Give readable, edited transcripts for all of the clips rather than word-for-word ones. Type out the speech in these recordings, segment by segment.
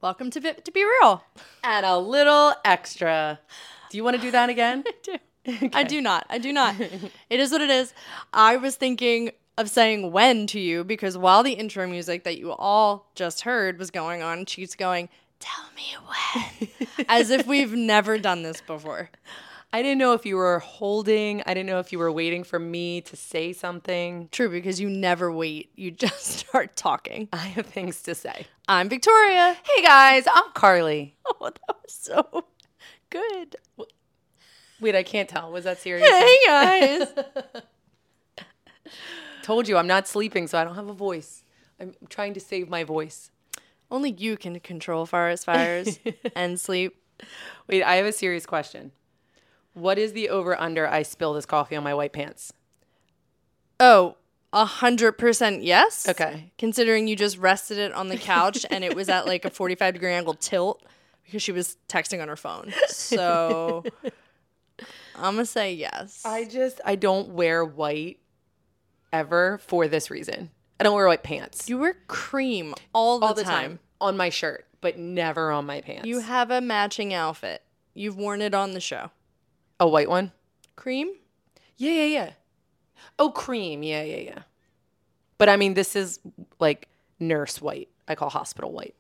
Welcome to Fit to Be Real. And a little extra. Do you want to do that again? I do. Okay. I do not. It is what it is. I was thinking of saying when to you because while the intro music that you all just heard was going on, she's going, tell me when. As if we've never done this before. I didn't know if you were holding. I didn't know if you were waiting for me to say something. True, because you never wait. You just start talking. I have things to say. I'm Victoria. Hey, guys. I'm Carly. Oh, that was so good. Wait, I can't tell. Was that serious? Hey, guys. Told you, I'm not sleeping, so I don't have a voice. I'm trying to save my voice. Only you can control forest fires and sleep. Wait, I have a serious question. What is the over-under I spill this coffee on my white pants? Oh, 100% yes. Okay. Considering you just rested it on the couch and it was at like a 45-degree angle tilt because she was texting on her phone. So I'm going to say yes. I don't wear white ever for this reason. I don't wear white pants. You wear cream all the time. On my shirt, but never on my pants. You have a matching outfit. You've worn it on the show. A white one? Cream? Yeah. Oh, cream. Yeah. But I mean, this is like nurse white. I call hospital white.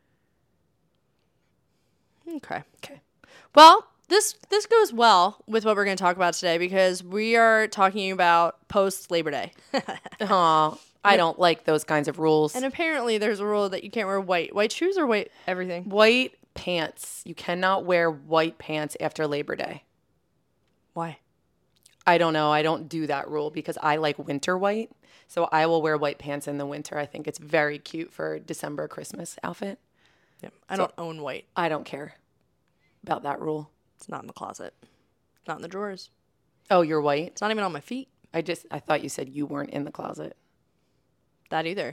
Okay. Well, this goes well with what we're going to talk about today because we are talking about post Labor Day. Aw, I don't like those kinds of rules. And apparently there's a rule that you can't wear white shoes or white everything. White pants. You cannot wear white pants after Labor Day. Why? I don't know. I don't do that rule because I like winter white. So I will wear white pants in the winter. I think it's very cute for December Christmas outfit. Yeah, I don't own white. I don't care about that rule. It's not in the closet. It's not in the drawers. Oh, you're white? It's not even on my feet. I thought you said you weren't in the closet. That either.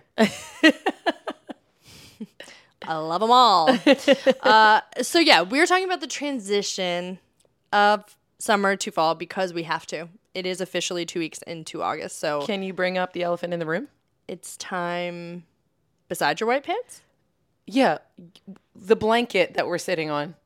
I love them all. So yeah, we're talking about the transition of summer to fall because we have to. It is officially 2 weeks into August. So can you bring up the elephant in the room? It's time besides your white pants? Yeah. The blanket that we're sitting on.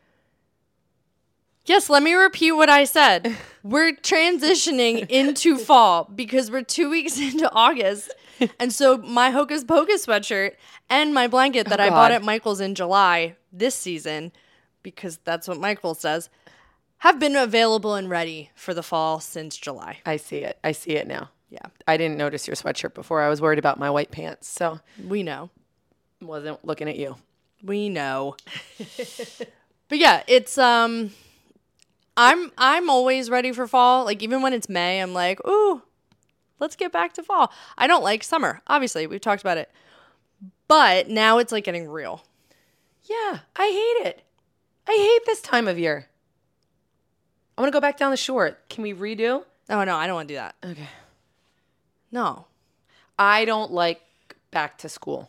Yes, let me repeat what I said. We're transitioning into fall because we're 2 weeks into August. And so my Hocus Pocus sweatshirt and my blanket that I bought at Michael's in July this season, because that's what Michael says, have been available and ready for the fall since July. I see it now. Yeah. I didn't notice your sweatshirt before. I was worried about my white pants. So we know. Wasn't looking at you. We know. But yeah, it's I'm always ready for fall. Like even when it's May, I'm like, ooh, let's get back to fall. I don't like summer. Obviously, we've talked about it. But now it's like getting real. Yeah, I hate it. I hate this time of year. I want to go back down the shore. Can we redo? Oh, no, I don't want to do that. Okay. No. I don't like back to school.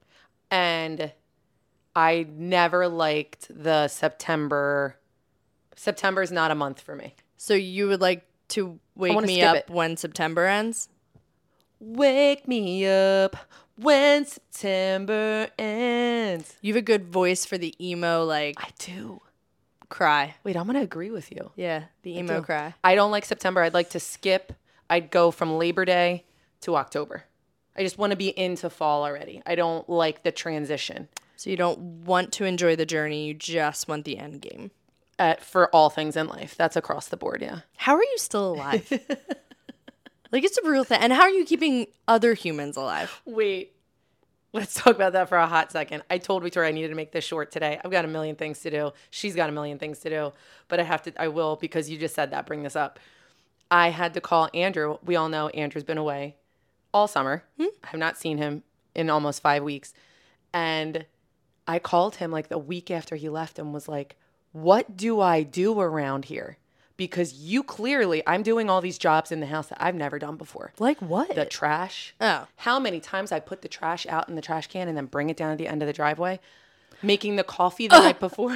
And I never liked the September. September's not a month for me. So you would like to wake me up when September ends? Wake me up when September ends. You have a good voice for the emo, like... I do. Cry. Wait, I'm going to agree with you. Yeah, the emo cry. I don't like September. I'd like to skip. I'd go from Labor Day to October. I just want to be into fall already. I don't like the transition. So you don't want to enjoy the journey. You just want the end game. For all things in life. That's across the board, yeah. How are you still alive? Like, it's a real thing. And how are you keeping other humans alive? Wait. Let's talk about that for a hot second. I told Victoria I needed to make this short today. I've got a million things to do. She's got a million things to do. But I will, because you just said that, bring this up. I had to call Andrew. We all know Andrew's been away all summer. I have not seen him in almost 5 weeks. And I called him like the week after he left and was like, what do I do around here? Because I'm doing all these jobs in the house that I've never done before. Like what? The trash. Oh. How many times I put the trash out in the trash can and then bring it down at the end of the driveway? Making the coffee the night before.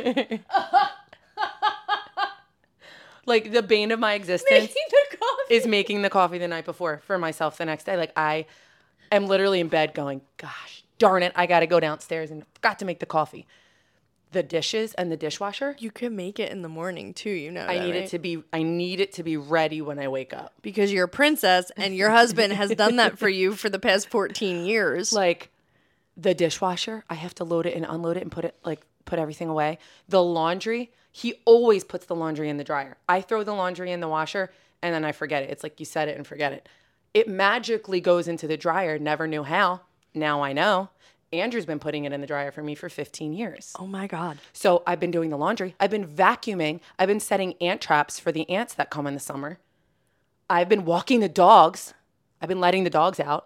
Like the bane of my existence is making the coffee the night before for myself the next day. Like I am literally in bed going, gosh darn it, I got to go downstairs and forgot to make the coffee. The dishes and the dishwasher. You could make it in the morning too, I need it to be ready when I wake up. Because you're a princess and your husband has done that for you for the past 14 years. Like the dishwasher, I have to load it and unload it and put everything away. The laundry, he always puts the laundry in the dryer. I throw the laundry in the washer and then I forget it. It's like you set it and forget it. It magically goes into the dryer. Never knew how. Now I know. Andrew's been putting it in the dryer for me for 15 years. Oh my God. So I've been doing the laundry. I've been vacuuming. I've been setting ant traps for the ants that come in the summer. I've been walking the dogs. I've been letting the dogs out.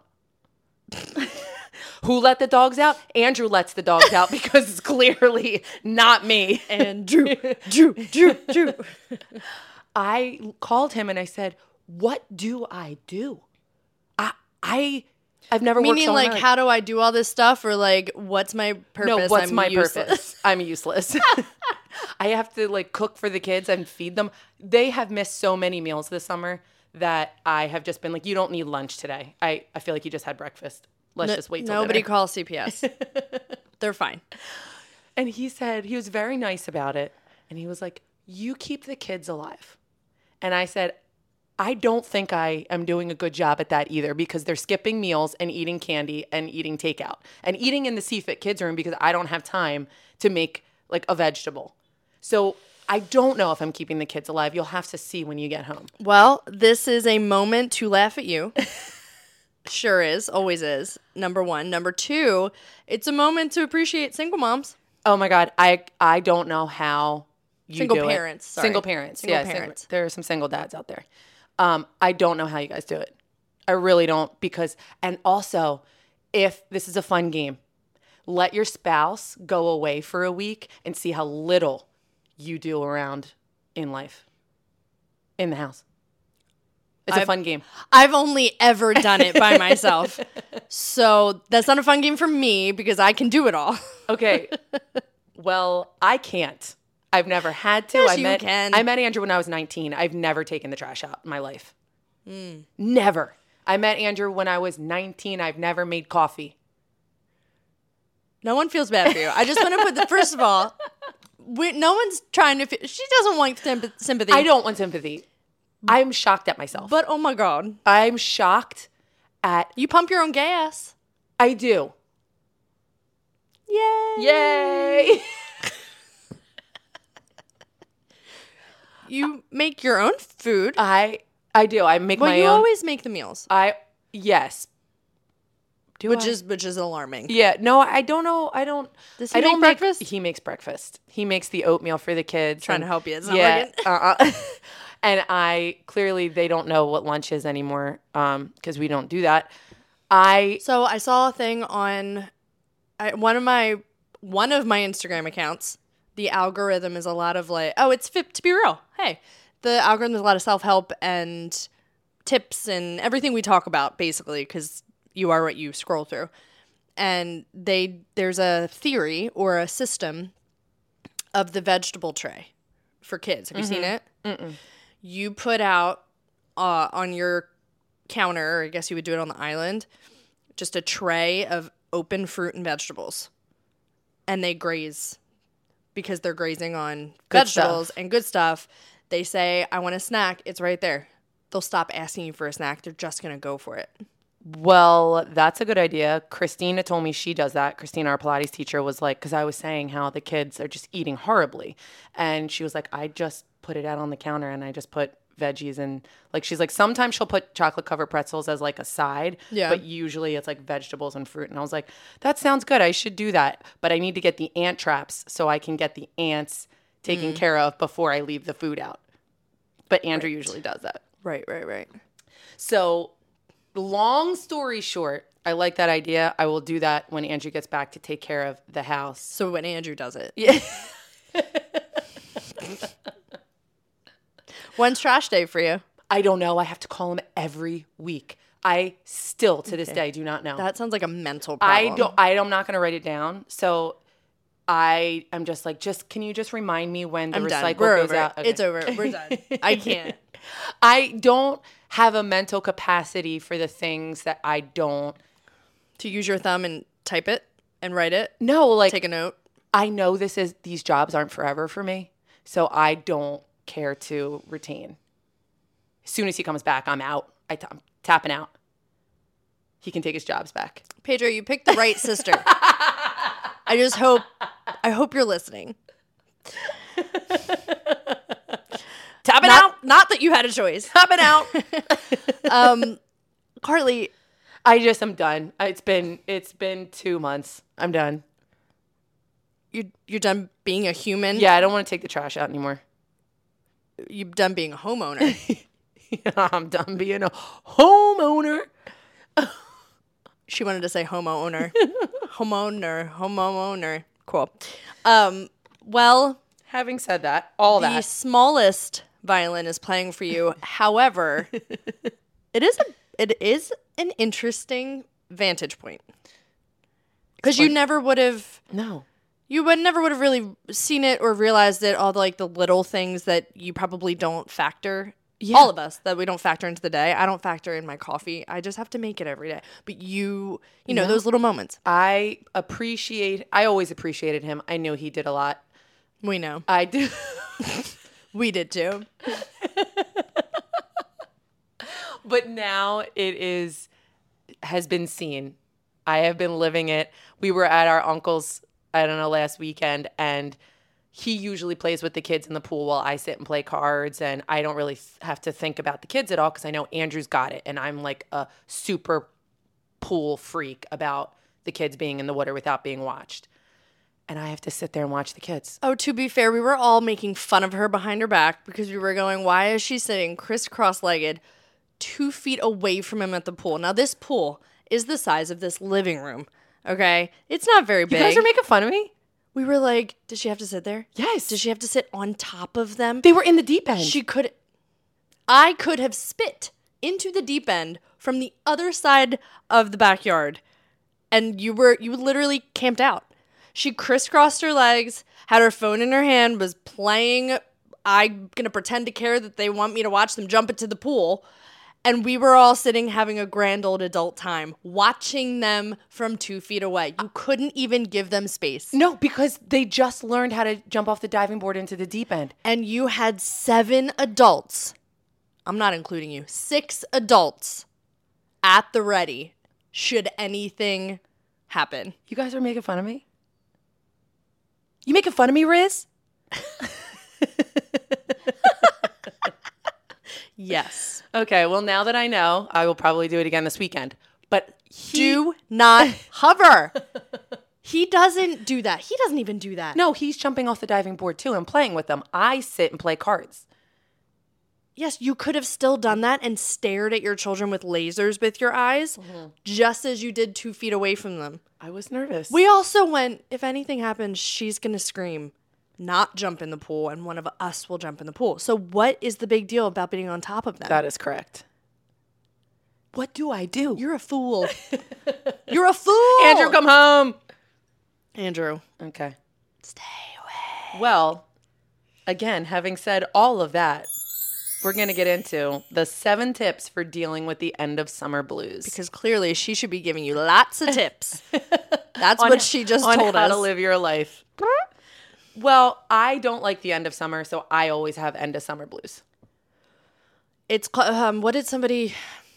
Who let the dogs out? Andrew lets the dogs out because it's clearly not me. Andrew. I called him and I said, what do I do? I've never worked Meaning so like, hard. how do I do all this stuff? Or like, what's my purpose? No, what's I'm my useless. purpose? I'm useless. I have to like cook for the kids and feed them. They have missed so many meals this summer that I have just been like, you don't need lunch today. I feel like you just had breakfast. Let's just wait till Nobody dinner. calls CPS. They're fine. And he said, he was very nice about it. And he was like, you keep the kids alive. And I said, I don't think I am doing a good job at that either because they're skipping meals and eating candy and eating takeout and eating in the CFIT kids room because I don't have time to make like a vegetable. So I don't know if I'm keeping the kids alive. You'll have to see when you get home. Well, this is a moment to laugh at you. Sure is. Always is. Number one. Number two, it's a moment to appreciate single moms. Oh my God. I don't know how you Single do it. parents. Sorry. Single parents. Single Yeah, parents. there are some single dads out there. I don't know how you guys do it. I really don't and also, if this is a fun game, let your spouse go away for a week and see how little you do around in life, in the house. It's a fun game. I've only ever done it by myself. So that's not a fun game for me because I can do it all. Okay. Well, I can't. I've never had to. Yes, I can. met Andrew when I was 19. I've never taken the trash out in my life. Never. I met Andrew when I was 19. I've never made coffee. No one feels bad for you. I just want to put first of all, no one's trying to, she doesn't want sympathy. I don't want sympathy. I'm shocked at myself. But oh my God. I'm shocked at, You pump your own gas. I do. Yay. Yay. You make your own food. I do. I make Well, my you own. always make the meals, Yes. Do which I? is alarming. Yeah. No, I don't know. I don't. Does he I don't make breakfast? He makes breakfast. He makes the oatmeal for the kids. Trying to and- help you. It's not Yeah. working. And clearly they don't know what lunch is anymore because we don't do that. So I saw a thing on one of my Instagram accounts. The algorithm is a lot of like, oh, it's fit to be real. Hey, the algorithm is a lot of self-help and tips and everything we talk about, basically, because you are what you scroll through. And there's a theory or a system of the vegetable tray for kids. Have you seen it? Mm-mm. You put out on your counter, or I guess you would do it on the island, just a tray of open fruit and vegetables. And they graze because they're grazing on Good vegetables stuff. and good stuff. They say, I want a snack. It's right there. They'll stop asking you for a snack. They're just going to go for it. Well, that's a good idea. Christina told me she does that. Christina, our Pilates teacher, was like, because I was saying how the kids are just eating horribly. And she was like, I just put it out on the counter and I just put veggies and like, she's like, sometimes she'll put chocolate covered pretzels as like a side. Yeah. But usually it's like vegetables and fruit. And I was like, that sounds good. I should do that. But I need to get the ant traps so I can get the ants taken care of before I leave the food out. But Andrew usually does that. Right. So long story short, I like that idea. I will do that when Andrew gets back to take care of the house. So when Andrew does it. Yeah. When's trash day for you? I don't know. I have to call him every week. I still to this day do not know. That sounds like a mental problem. I'm not going to write it down. So I am just like, can you just remind me when the I'm done. recycle We're goes over it. out? Okay. It's over. We're done. I can't. I don't have a mental capacity for the things that I don't. To use your thumb and type it? And write it? No, like Take a note? I know these jobs aren't forever for me, so I don't care to retain. As soon as he comes back, I'm out. I'm tapping out. He can take his jobs back. Pedro, you picked the right sister. I hope you're listening. Tapping out. Not that you had a choice. Tapping out. Carly, I'm done. It's been 2 months. I'm done. you're done being a human? Yeah, I don't want to take the trash out anymore. You're done being a homeowner. I'm done being a homeowner. She wanted to say homeowner. Homeowner. Cool. Well, Having said that, all the that. smallest violin is playing for you. However, it is an interesting vantage point. Because you never would have No. never would have really seen it or realized it, all the little things that you probably don't factor. Yeah. All of us that we don't factor into the day. I don't factor in my coffee. I just have to make it every day. But you know, those little moments. I always appreciated him. I knew he did a lot. We know. I do. We did too. But now has been seen. I have been living it. We were at our uncle's, I don't know, last weekend, and he usually plays with the kids in the pool while I sit and play cards, and I don't really have to think about the kids at all because I know Andrew's got it, and I'm like a super pool freak about the kids being in the water without being watched. And I have to sit there and watch the kids. Oh, to be fair, we were all making fun of her behind her back because we were going, why is she sitting crisscross-legged 2 feet away from him at the pool? Now, this pool is the size of this living room, okay? It's not very big. You guys are making fun of me? We were like, did she have to sit there? Yes. Did she have to sit on top of them? They were in the deep end. I could have spit into the deep end from the other side of the backyard, and you literally camped out. She crisscrossed her legs, had her phone in her hand, was playing. I'm gonna pretend to care that they want me to watch them jump into the pool. And we were all sitting having a grand old adult time, watching them from 2 feet away. You couldn't even give them space. No, because they just learned how to jump off the diving board into the deep end. And you had 7 adults, I'm not including you, 6 adults at the ready should anything happen. You guys are making fun of me? You making fun of me, Riz? Yes. Okay, well, now that I know, I will probably do it again this weekend. But do not hover. He doesn't do that. He doesn't even do that. No, he's jumping off the diving board too and playing with them. I sit and play cards. Yes, you could have still done that and stared at your children with lasers with your eyes, just as you did 2 feet away from them. I was nervous. We also went, if anything happens, she's going to scream, not jump in the pool, and one of us will jump in the pool. So what is the big deal about being on top of them? That is correct. What do I do? You're a fool. You're a fool. Andrew, come home. Andrew. Okay. Stay away. Well, again, having said all of that, we're going to get into the 7 tips for dealing with the end of summer blues. Because clearly she should be giving you lots of tips. That's what she just told on how us. to live your life. Well, I don't like the end of summer, so I always have end of summer blues. It's what did somebody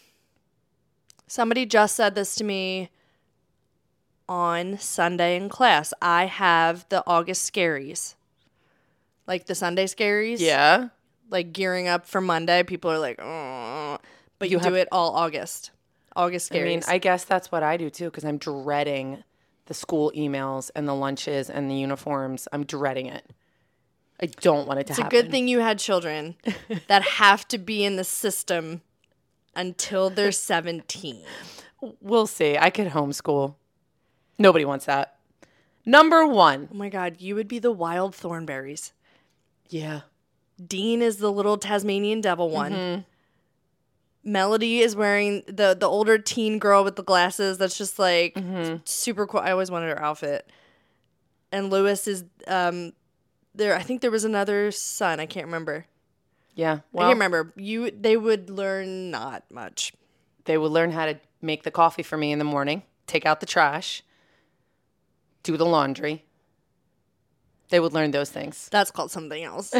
just said this to me on Sunday in class. I have the August scaries. Like the Sunday scaries. Yeah. Like gearing up for Monday. People are like, oh. But you do it all August. August scaries. I mean, I guess that's what I do too, because I'm dreading the school emails and the lunches and the uniforms. I'm dreading it. I don't want it to happen. It's a good thing you had children that have to be in the system until they're 17. We'll see. I could homeschool. Nobody wants that. Number 1. Oh my God, you would be the wild thornberries. Yeah. Dean is the little Tasmanian devil one. Mm-hmm. Melody is wearing the older teen girl with the glasses that's just like super cool. I always wanted her outfit. And Lewis is there. I think there was another son. I can't remember. Yeah. Well, I can't remember. They would learn not much. They would learn how to make the coffee for me in the morning, take out the trash, do the laundry. They would learn those things. That's called something else.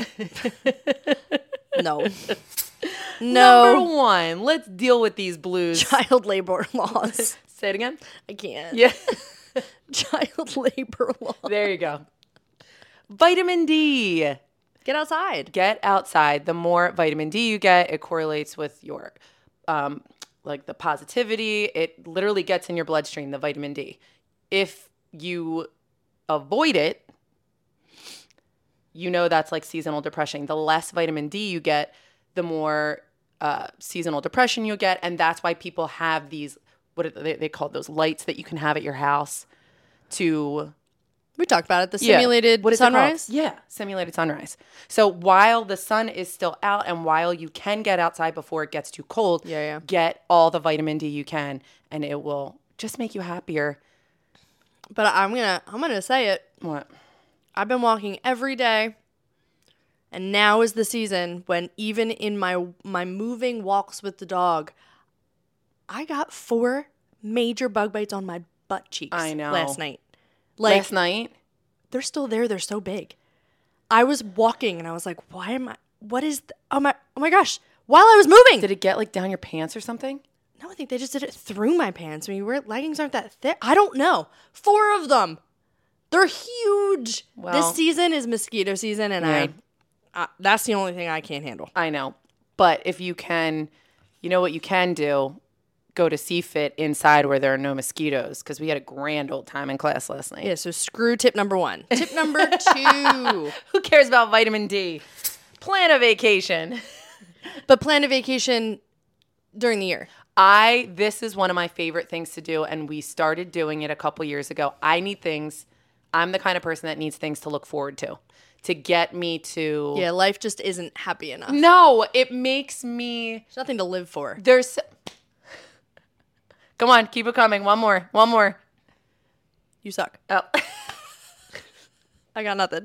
No. Number one, let's deal with these blues. Child labor laws. Say it again. I can't. Yeah. Child labor laws. There you go. Vitamin D. Get outside. Get outside. The more vitamin D you get, it correlates with your, like the positivity. It literally gets in your bloodstream, the vitamin D. If you avoid it, you know that's like seasonal depression. The less vitamin D you get, the more seasonal depression you'll get. And that's why people have these, what are they call those lights that you can have at your house to... We talked about it, the simulated sunrise. Yeah, simulated sunrise. So while the sun is still out and while you can get outside before it gets too cold, get all the vitamin D you can, and it will just make you happier. But I'm gonna say it. What? I've been walking every day, and now is the season when even in my moving walks with the dog, I got 4 major bug bites on my butt cheeks. I know. Last night. Last night? They're still there. They're so big. I was walking and I was like, oh my gosh. While I was moving. Did it get like down your pants or something? No, I think they just did it through my pants. I mean, leggings aren't that thick. I don't know. 4 of them. They're huge. Well, this season is mosquito season and that's the only thing I can't handle. I know. But if you can, you know what you can do? Go to CFIT inside where there are no mosquitoes because we had a grand old time in class last night. Yeah, so screw tip number 1. Tip number 2. Who cares about vitamin D? Plan a vacation. But plan a vacation during the year. This is one of my favorite things to do, and we started doing it a couple years ago. I'm the kind of person that needs things to look forward to get me to... Yeah, life just isn't happy enough. No, it makes me... There's nothing to live for. Come on, keep it coming. One more. You suck. Oh. I got nothing.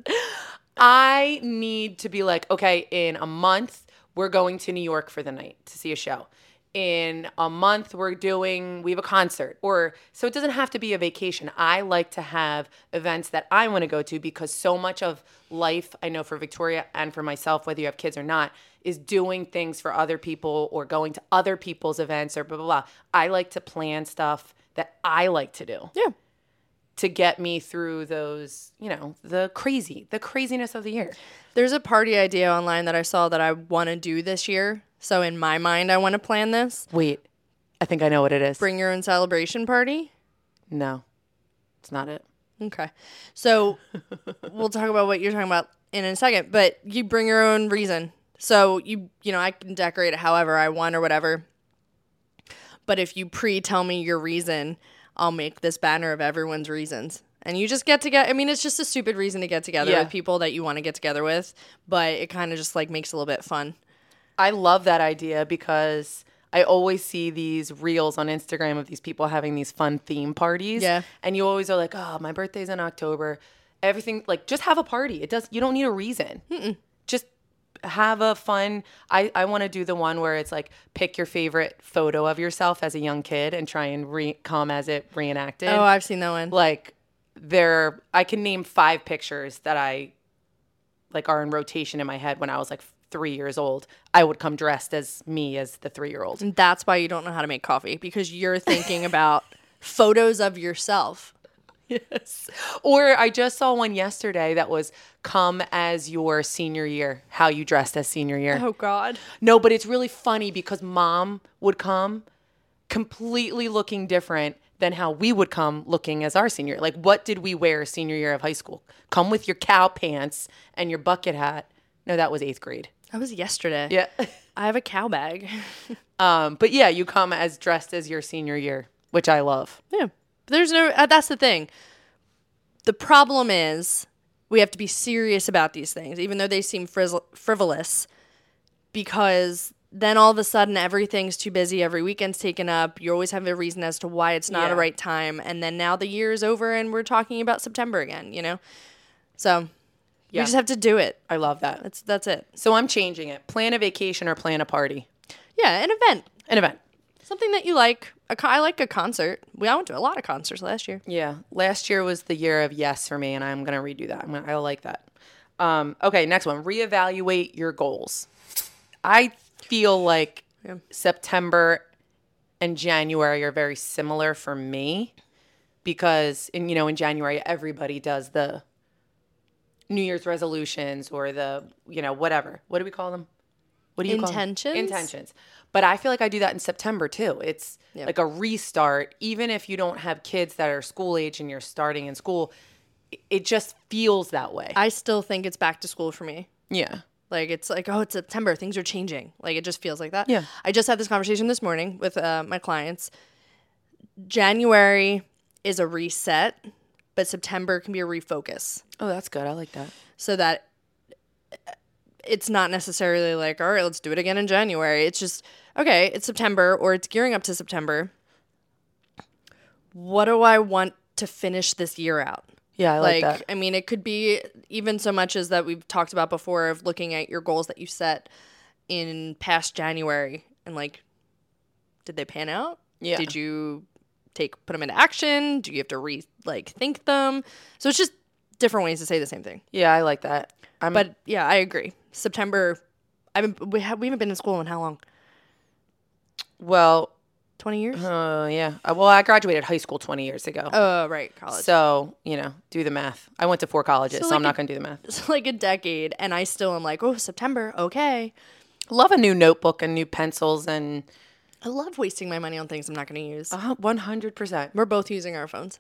I need to be like, okay, in a month, we're going to New York for the night to see a show. In a month, we have a concert. So it doesn't have to be a vacation. I like to have events that I want to go to because so much of life, I know for Victoria and for myself, whether you have kids or not, is doing things for other people or going to other people's events or blah, blah, blah. I like to plan stuff that I like to do. Yeah. To get me through those, the craziness of the year. There's a party idea online that I saw that I want to do this year. So in my mind, I want to plan this. Wait, I think I know what it is. Bring your own celebration party? No, it's not it. Okay. So we'll talk about what you're talking about in a second, but you bring your own reason. So I can decorate it however I want or whatever. But if you tell me your reason, I'll make this banner of everyone's reasons. And you just get together. I mean, it's just a stupid reason to get together with people that you want to get together with, but it kind of just like makes it a little bit fun. I love that idea because I always see these reels on Instagram of these people having these fun theme parties. Yeah. And you always are like, oh, my birthday's in October. Everything, like, just have a party. You don't need a reason. Mm-mm. Just have a fun, I want to do the one where it's like, pick your favorite photo of yourself as a young kid and try and come as it reenacted. Oh, I've seen that one. Like, I can name 5 pictures that I, like, are in rotation in my head when I was, like, 3 years old. I would come dressed as me as the 3-year-old. And that's why you don't know how to make coffee, because you're thinking about photos of yourself. Yes. Or I just saw one yesterday that was come as your senior year, how you dressed as senior year. Oh, God. No, but it's really funny because mom would come completely looking different than how we would come looking as our senior. Like, what did we wear senior year of high school? Come with your cow pants and your bucket hat. No, that was 8th grade. That was yesterday. Yeah. I have a cow bag. But yeah, you come as dressed as your senior year, which I love. Yeah. There's no, that's the thing. The problem is we have to be serious about these things, even though they seem frivolous, because then all of a sudden everything's too busy. Every weekend's taken up. You always have a reason as to why it's not a right time. And then now the year is over and we're talking about September again, So we just have to do it. I love that. That's it. So I'm changing it. Plan a vacation or plan a party. Yeah, an event. An event. Something that you like. I like a concert. I went to a lot of concerts last year. Yeah. Last year was the year of yes for me, and I'm going to redo that. I like that. Okay, next one. Reevaluate your goals. I feel like September and January are very similar for me because, in January, everybody does the New Year's resolutions or the, whatever. What do we call them? What do you call them? Intentions. But I feel like I do that in September too. It's like a restart. Even if you don't have kids that are school age and you're starting in school, it just feels that way. I still think it's back to school for me. Yeah. Like, it's like, oh, it's September. Things are changing. Like, it just feels like that. Yeah. I just had this conversation this morning with my clients. January is a reset, but September can be a refocus. Oh, that's good. I like that. So that it's not necessarily like, all right, let's do it again in January. It's just, okay, it's September or it's gearing up to September. What do I want to finish this year out? Yeah, I like that. I mean, it could be even so much as that we've talked about before of looking at your goals that you set in past January and like, did they pan out? Yeah. Did you put them into action? Do you have to think them? So it's just different ways to say the same thing. Yeah, I like that. But yeah, I agree. September, we haven't been in school in how long? Well, 20 years? Yeah. Well, I graduated high school 20 years ago. Oh, right. College. So, do the math. I went to 4 colleges, so I'm not going to do the math. It's like a decade, and I still am like, oh, September, okay. Love a new notebook and new pencils, and I love wasting my money on things I'm not going to use. 100%. We're both using our phones.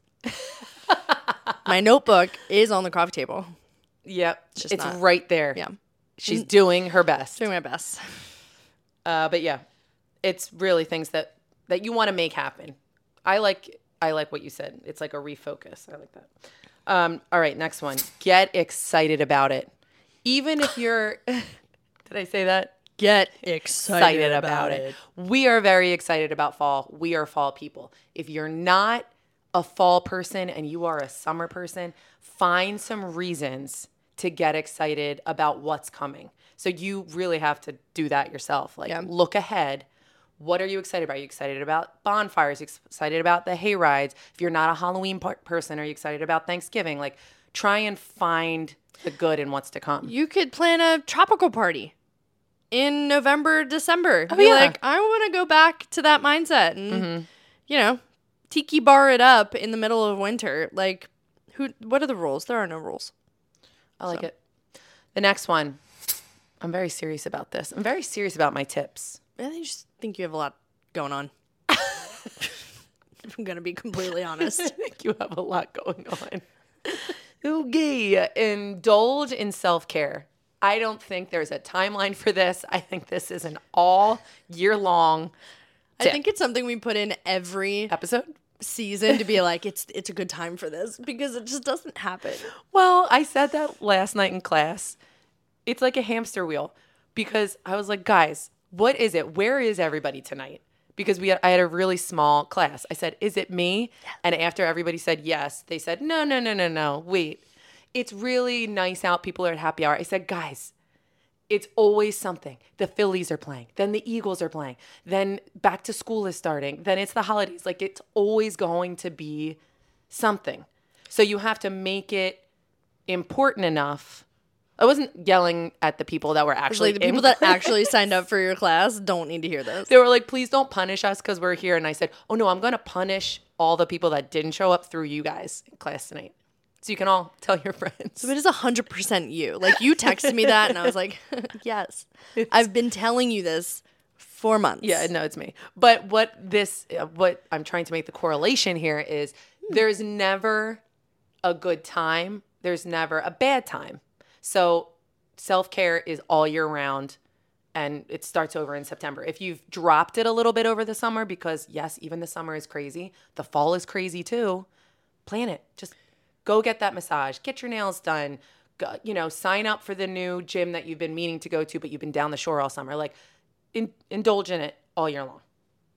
My notebook is on the coffee table. Yep. It's right there. Yeah. She's doing her best. Doing my best. But yeah, it's really things that you want to make happen. I like what you said. It's like a refocus. I like that. All right, next one. Get excited about it. Even if you're did I say that? Get excited about it. We are very excited about fall. We are fall people. If you're not a fall person and you are a summer person, find some reasons to get excited about what's coming. So you really have to do that yourself. Look ahead. What are you excited about? Are you excited about bonfires? Are you excited about the hay rides? If you're not a Halloween person, are you excited about Thanksgiving? Try and find the good in what's to come. You could plan a tropical party in November, December. Oh, yeah. I want to go back to that mindset and, tiki bar it up in the middle of winter. What are the rules? There are no rules. I like it. The next one. I'm very serious about this. I'm very serious about my tips. I just think you have a lot going on. I'm going to be completely honest. I think you have a lot going on. Okay. Indulge in self-care. I don't think there's a timeline for this. I think this is an all year long tip. I think it's something we put in every episode season to be like, it's a good time for this because it just doesn't happen. Well, I said that last night in class. It's like a hamster wheel because I was like, guys, what is it? Where is everybody tonight? Because I had a really small class. I said, is it me? And after everybody said yes, they said, no, wait. It's really nice out. People are at happy hour. I said, guys, it's always something. The Phillies are playing. Then the Eagles are playing. Then back to school is starting. Then it's the holidays. It's always going to be something. So you have to make it important enough. I wasn't yelling at the people that were actually the people that actually signed up for your class don't need to hear this. They were like, please don't punish us because we're here. And I said, oh, no, I'm going to punish all the people that didn't show up through you guys in class tonight. So you can all tell your friends. So it is 100% you. You texted me that and I was like, yes. I've been telling you this for months. Yeah, no, it's me. But what I'm trying to make the correlation here is there's never a good time. There's never a bad time. So self-care is all year round, and it starts over in September. If you've dropped it a little bit over the summer, because, yes, even the summer is crazy. The fall is crazy, too. Plan it. Just go get that massage. Get your nails done. Go, sign up for the new gym that you've been meaning to go to, but you've been down the shore all summer. Indulge in it all year long.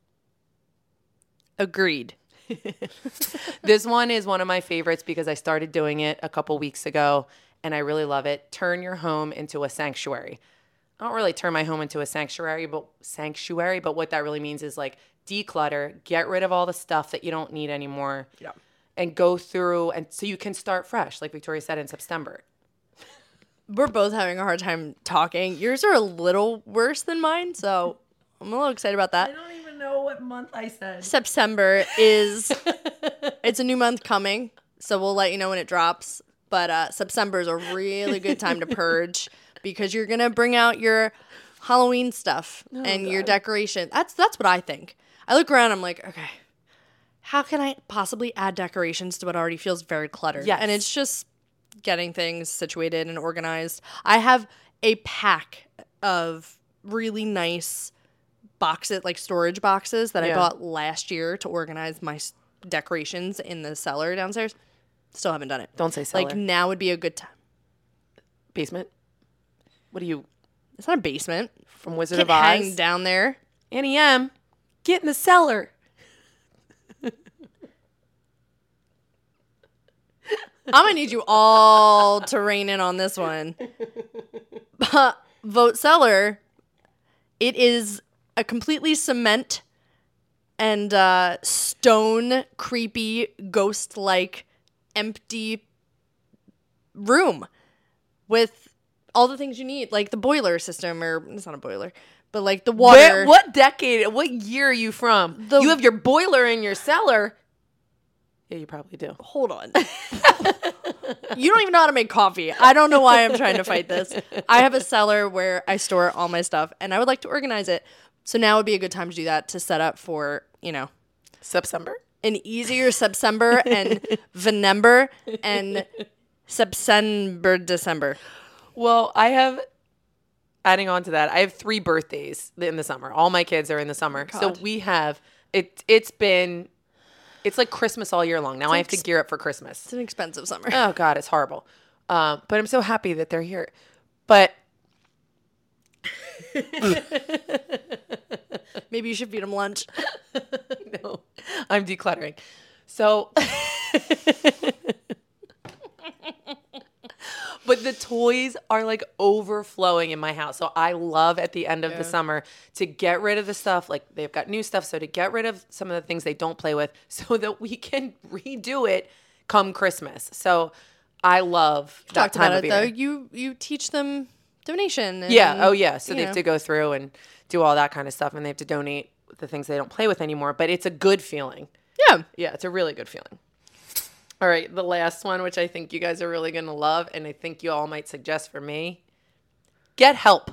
Agreed. This one is one of my favorites because I started doing it a couple weeks ago. And I really love it. Turn your home into a sanctuary. I don't really turn my home into a sanctuary, but what that really means is declutter, get rid of all the stuff that you don't need anymore. Yeah. And go through, and so you can start fresh, like Victoria said, in September. We're both having a hard time talking. Yours are a little worse than mine, so I'm a little excited about that. I don't even know what month I said. September is, it's a new month coming, so we'll let you know when it drops. But September is a really good time to purge because you're going to bring out your Halloween stuff and your decoration. That's what I think. I look around, I'm like, okay, how can I possibly add decorations to what already feels very cluttered? Yes. And it's just getting things situated and organized. I have a pack of really nice boxes, like storage boxes that I bought last year to organize my decorations in the cellar downstairs. Still haven't done it. Don't say cellar. Like, now would be a good time. Basement? What are you? It's not a basement. From Wizard Can't of Oz? hang down there. Annie M., get in the cellar. I'm going to need you all to rein in on this one. Vote cellar. It is a completely cement and stone, creepy, ghost-like, empty room with all the things you need, like the boiler system, or it's not a boiler, but like the water. What decade, what year are you from? You have your boiler in your cellar. Yeah, you probably do. Hold on. You don't even know how to make coffee. I don't know why I'm trying to fight this. I have a cellar where I store all my stuff, and I would like to organize it. So now would be a good time to do that, to set up for, September? An easier September and Venember and September, December. Well, adding on to that, I have 3 birthdays in the summer. All my kids are in the summer. God. So we have, it's like Christmas all year long. Now I have to gear up for Christmas. It's an expensive summer. Oh, God, it's horrible. But I'm so happy that they're here. But Maybe you should feed them lunch. no, I'm decluttering. So, but the toys are like overflowing in my house. So I love at the end of the summer to get rid of the stuff. Like, they've got new stuff. So to get rid of some of the things they don't play with so that we can redo it come Christmas. So I love that time of year. Though. You teach them donation. And, yeah. Oh, yeah. So they have know. to go through and do all that kind of stuff. And they have to donate the things they don't play with anymore. But it's a good feeling. Yeah. Yeah, it's a really good feeling. All right, the last one, which I think you guys are really going to love, and I think you all might suggest for me, get help.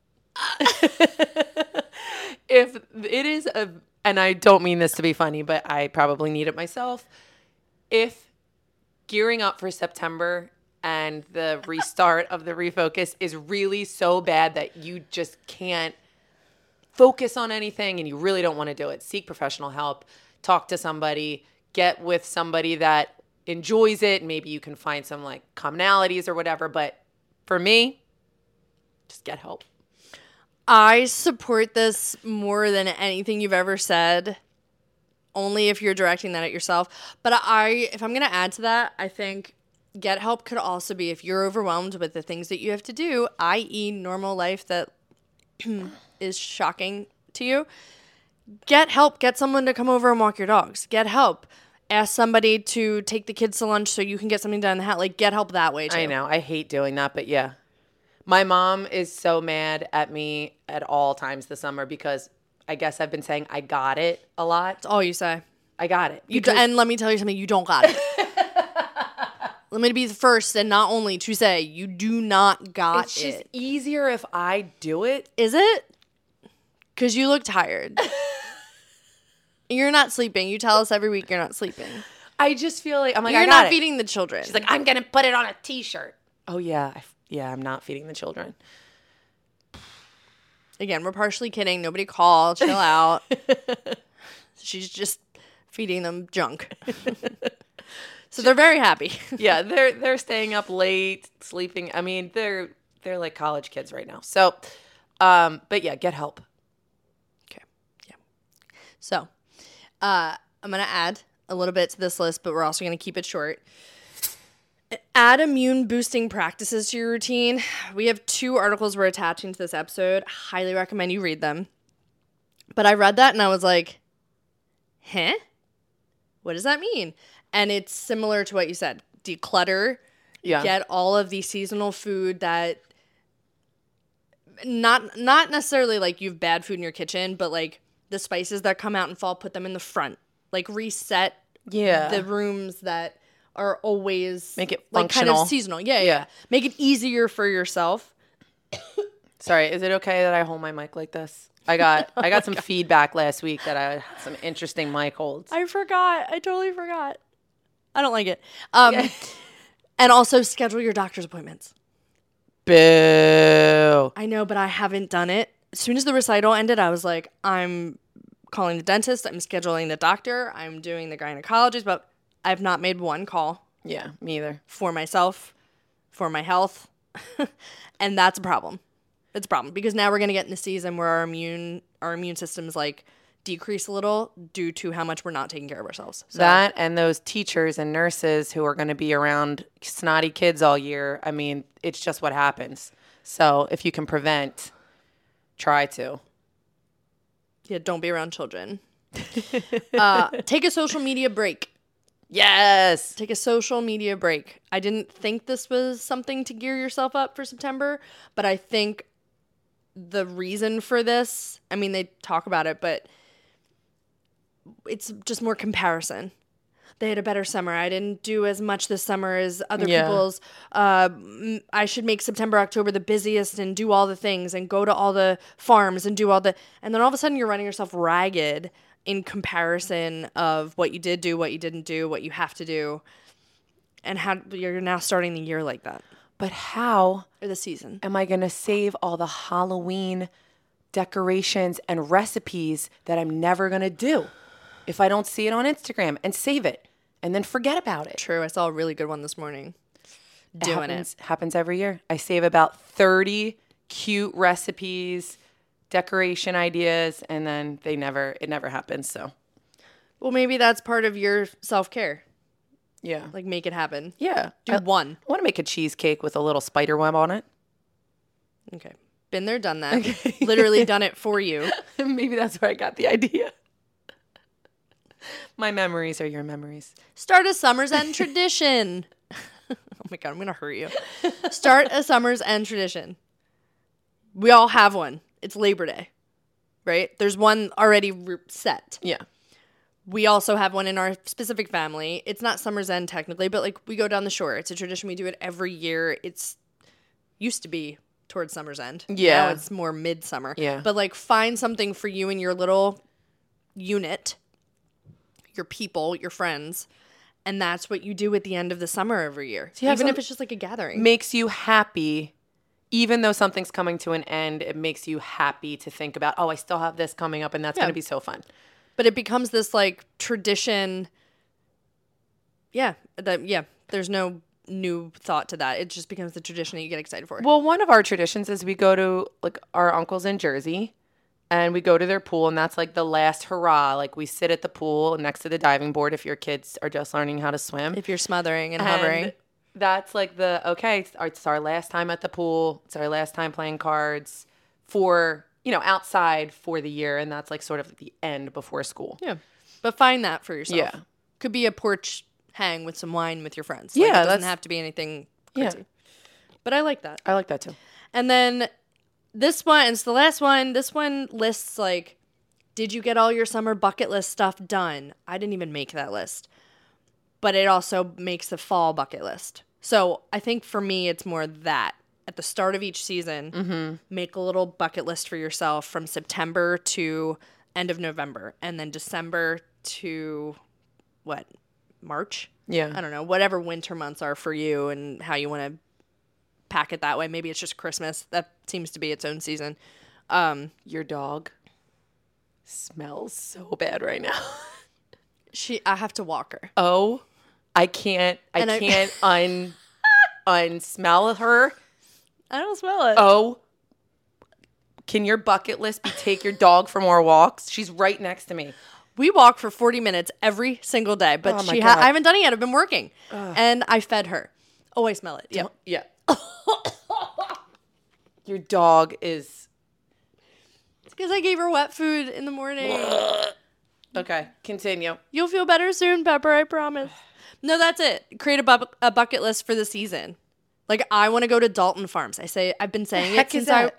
If it is and I don't mean this to be funny, but I probably need it myself. If gearing up for September and the restart of the refocus is really so bad that you just can't focus on anything and you really don't want to do it, seek professional help, talk to somebody, get with somebody that enjoys it. Maybe you can find some like commonalities or whatever. But for me, just get help. I support this more than anything you've ever said, only if you're directing that at yourself. But if I'm going to add to that, I think get help could also be if you're overwhelmed with the things that you have to do, i.e. normal life that is shocking to you. Get help. Get someone to come over and walk your dogs. Get help. Ask somebody to take the kids to lunch so you can get something done in the house. Like, get help that way, too. I know. I hate doing that, but yeah. My mom is so mad at me at all times this summer because I guess I've been saying I got it a lot. That's all you say. I got it. And let me tell you something. You don't got it. Let me be the first and not only to say you do not got it's just easier if I do it. Is it? Because you look tired. You're not sleeping. You tell us every week you're not sleeping. I just feel like, I'm like, you're I got not it. feeding the children. She's like, I'm going to put it on a t-shirt. Oh, yeah. I'm not feeding the children. Again, we're partially kidding. Nobody call. Chill out. She's just feeding them junk. So they're very happy. Yeah, they're staying up late, sleeping. I mean, they're like college kids right now. So, but yeah, get help. Okay. Yeah. So, I'm going to add a little bit to this list, but we're also going to keep it short. Add immune boosting practices to your routine. We have 2 articles we're attaching to this episode. Highly recommend you read them. But I read that and I was like, huh? What does that mean? And it's similar to what you said. Declutter. Yeah. Get all of the seasonal food that not necessarily like you have bad food in your kitchen, but like the spices that come out in fall, put them in the front. Like reset the rooms that are always make it like functional. kind of seasonal. Yeah. Make it easier for yourself. Sorry, is it okay that I hold my mic like this? I got some feedback last week that I had some interesting mic holds. I forgot. I totally forgot. I don't like it. And also schedule your doctor's appointments. Boo. I know, but I haven't done it. As soon as the recital ended, I was like, I'm calling the dentist. I'm scheduling the doctor. I'm doing the gynecologist, but I've not made one call. Yeah, me either. For myself, for my health. And that's a problem. It's a problem because now we're going to get in the season where our immune system's like decrease a little due to how much we're not taking care of ourselves. So. That and those teachers and nurses who are going to be around snotty kids all year. I mean, it's just what happens. So if you can prevent, try to. Yeah, don't be around children. Take a social media break. Yes. Take a social media break. I didn't think this was something to gear yourself up for September, but I think the reason for this, I mean, they talk about it, but it's just more comparison. They had a better summer. I didn't do as much this summer as other people's. I should make September, October the busiest and do all the things and go to all the farms and do all the... And then all of a sudden you're running yourself ragged in comparison of what you did do, what you didn't do, what you have to do. And how you're now starting the year like that. But how... Or the season. Am I going to save all the Halloween decorations and recipes that I'm never going to do if I don't see it on Instagram and save it and then forget about it? True. I saw a really good one this morning. Happens every year. I save about 30 cute recipes, decoration ideas, and then it never happens. So, well, maybe that's part of your self-care. Yeah. Like make it happen. Yeah. Do one. I want to make a cheesecake with a little spider web on it. Okay. Been there, done that. Okay. Literally done it for you. Maybe that's where I got the idea. My memories are your memories. Start a summer's end tradition. Oh my God, I'm going to hurt you. Start a summer's end tradition. We all have one. It's Labor Day, right? There's one already set. Yeah. We also have one in our specific family. It's not summer's end technically, but like we go down the shore. It's a tradition. We do it every year. It's used to be towards summer's end. Yeah. Now it's more midsummer. Yeah. But like find something for you and your little unit, your people, your friends, and that's what you do at the end of the summer every year. So even if it's just like a gathering. Makes you happy. Even though something's coming to an end, it makes you happy to think about, oh, I still have this coming up and that's going to be so fun. But it becomes this like tradition. Yeah. There's no new thought to that. It just becomes the tradition that you get excited for. Well, one of our traditions is we go to like our uncles in Jersey and we go to their pool and that's like the last hurrah. Like we sit at the pool next to the diving board if your kids are just learning how to swim. If you're smothering and hovering. That's like it's our last time at the pool. It's our last time playing cards for, outside for the year. And that's like sort of the end before school. Yeah. But find that for yourself. Yeah. Could be a porch hang with some wine with your friends. Yeah. It doesn't have to be anything crazy. Yeah. But I like that. I like that too. And then this one, it's the last one. This one lists like, did you get all your summer bucket list stuff done? I didn't even make that list. But it also makes the fall bucket list. So I think for me, it's more that. At the start of each season, make a little bucket list for yourself from September to end of November. And then December to, March? Yeah. I don't know. Whatever winter months are for you and how you want to pack it that way. Maybe it's just Christmas. That seems to be its own season. Your dog smells so bad right now. I have to walk her. Oh, I can't unsmell her. I don't smell it. Oh, can your bucket list be take your dog for more walks? She's right next to me. We walk for 40 minutes every single day, but I haven't done it yet. I've been working. And I fed her. Oh, I smell it. Yep. Yeah. Your dog is... It's because I gave her wet food in the morning. Okay, continue. You'll feel better soon, Pepper, I promise. No, that's it. Create a bucket list for the season. Like, I want to go to Dalton Farms. I've been saying it since I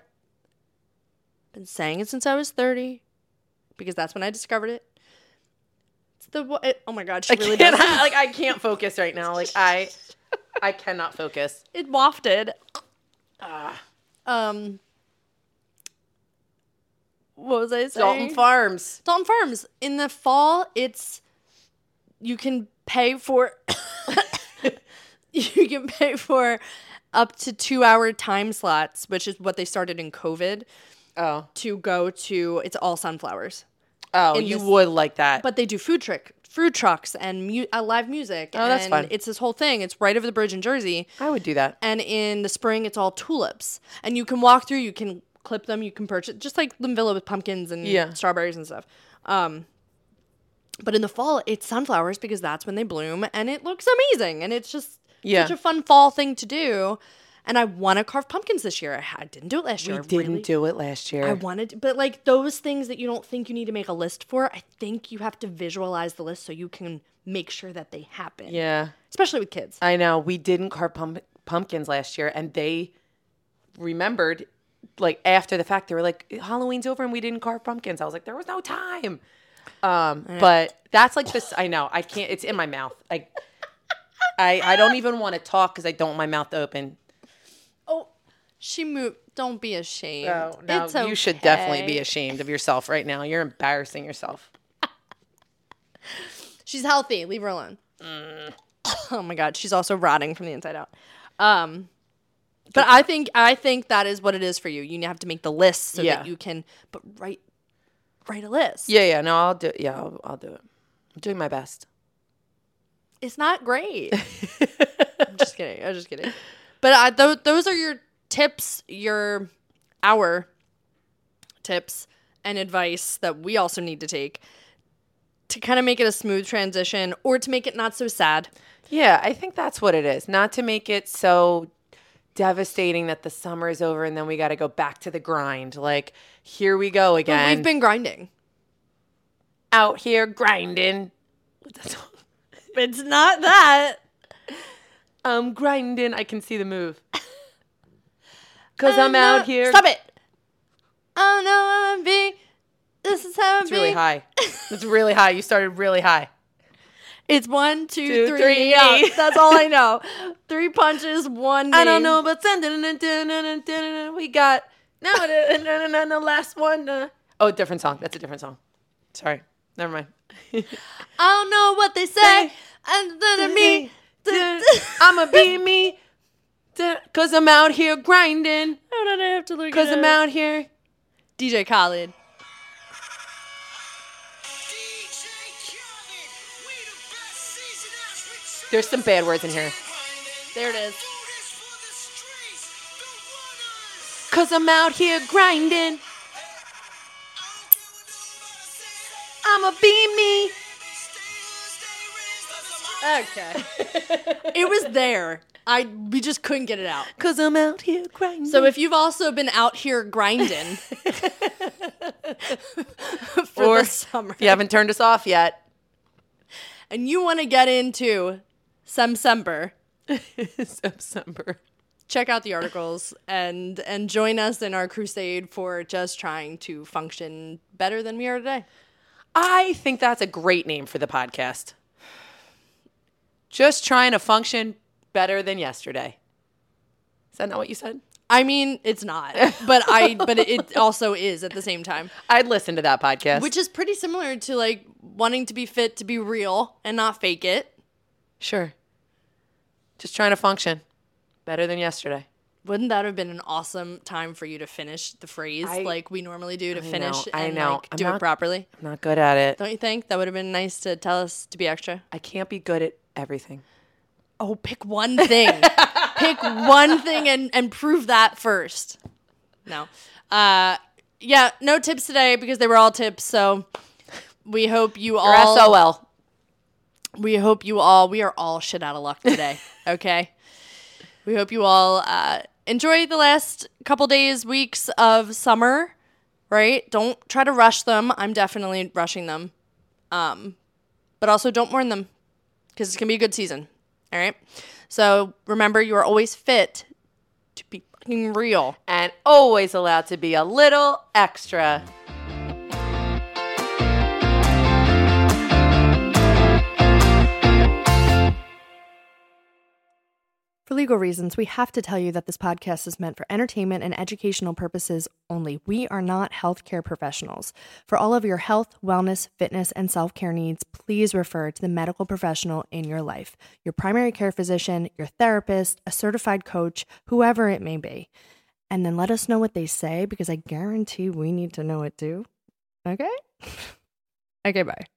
was 30 because that's when I discovered it. Oh my God, she really does. I can't focus right now. Like, I cannot focus. It wafted. What was I saying? Dalton Farms. Dalton Farms. In the fall, you can pay for up to 2-hour time slots, which is what they started in COVID. Oh. To go to, it's all sunflowers. Oh, would like that. But they do food trucks and live music. Oh, that's fun. It's this whole thing. It's right over the bridge in Jersey. I would do that. And in the spring, it's all tulips. And you can walk through, you can clip them, you can purchase, just like Linvilla with pumpkins and strawberries and stuff. But in the fall, it's sunflowers because that's when they bloom, and it looks amazing. And it's just such a fun fall thing to do. And I want to carve pumpkins this year. I didn't do it last year. We didn't do it last year. I wanted to, but like those things that you don't think you need to make a list for, I think you have to visualize the list so you can make sure that they happen. Yeah. Especially with kids. I know. We didn't carve pumpkins last year, and they remembered, like, after the fact, they were like, Halloween's over and we didn't carve pumpkins. I was like, there was no time. But that's like this. I know. I can't. It's in my mouth. I don't even want to talk because I don't want my mouth to open. Oh, she moved. Don't be ashamed. No, it's okay. You should definitely be ashamed of yourself right now. You're embarrassing yourself. She's healthy. Leave her alone. Oh my God. She's also rotting from the inside out. But I think that is what it is for you. You have to make the list so that you can write a list. Yeah. No, I'll do it. Yeah, I'll do it. I'm doing my best. It's not great. I'm just kidding. But those are your tips, our tips and advice that we also need to take to kind of make it a smooth transition or to make it not so sad. Yeah, I think that's what it is. Not to make it so devastating that the summer is over and then we got to go back to the grind. Like, here we go again. But we've been grinding. Out here grinding. It's not that. I'm grinding. I can see the move. Because I'm out here. Stop it. Oh, no, I'm be. This is how I'm It's really high. It's really high. You started really high. It's 1, 2, 3. Yeah, that's all I know. 3 punches, 1 knee. I don't know, but we got no last one. Oh, different song. That's a different song. Sorry. Never mind. I don't know what they say. And then me. I'ma be me. Cause I'm out here grinding. How did I have to look? Cause I'm out here. DJ Khaled. There's some bad words in here. There it is. Cause I'm out here grinding. I'ma be me. Okay. It was there. We just couldn't get it out. Cause I'm out here grinding. So if you've also been out here grinding for the summer, if you haven't turned us off yet, and you want to get into Semsember, check out the articles and join us in our crusade for just trying to function better than we are today. I think that's a great name for the podcast. Just trying to function better than yesterday. Is that not what you said? I mean, it's not, but it also is at the same time. I'd listen to that podcast. Which is pretty similar to like wanting to be fit to be real and not fake it. Sure. Just trying to function better than yesterday. Wouldn't that have been an awesome time for you to finish the phrase like we normally do to finish and like do it properly? I'm not good at it. Don't you think? That would have been nice to tell us to be extra. I can't be good at everything. Oh, pick one thing. Pick one thing and prove that first. No. Yeah, no tips today because they were all tips. So we hope you all. SOL. We hope you all. We are all shit out of luck today. Okay. We hope you all enjoy the last couple days, weeks of summer. Right? Don't try to rush them. I'm definitely rushing them. But also don't warn them because it's going to be a good season. All right. So remember, you are always fit to be fucking real. And always allowed to be a little extra. For legal reasons, we have to tell you that this podcast is meant for entertainment and educational purposes only. We are not healthcare professionals. For all of your health, wellness, fitness, and self-care needs, please refer to the medical professional in your life. Your primary care physician, your therapist, a certified coach, whoever it may be. And then let us know what they say because I guarantee we need to know it too. Okay? Okay, bye.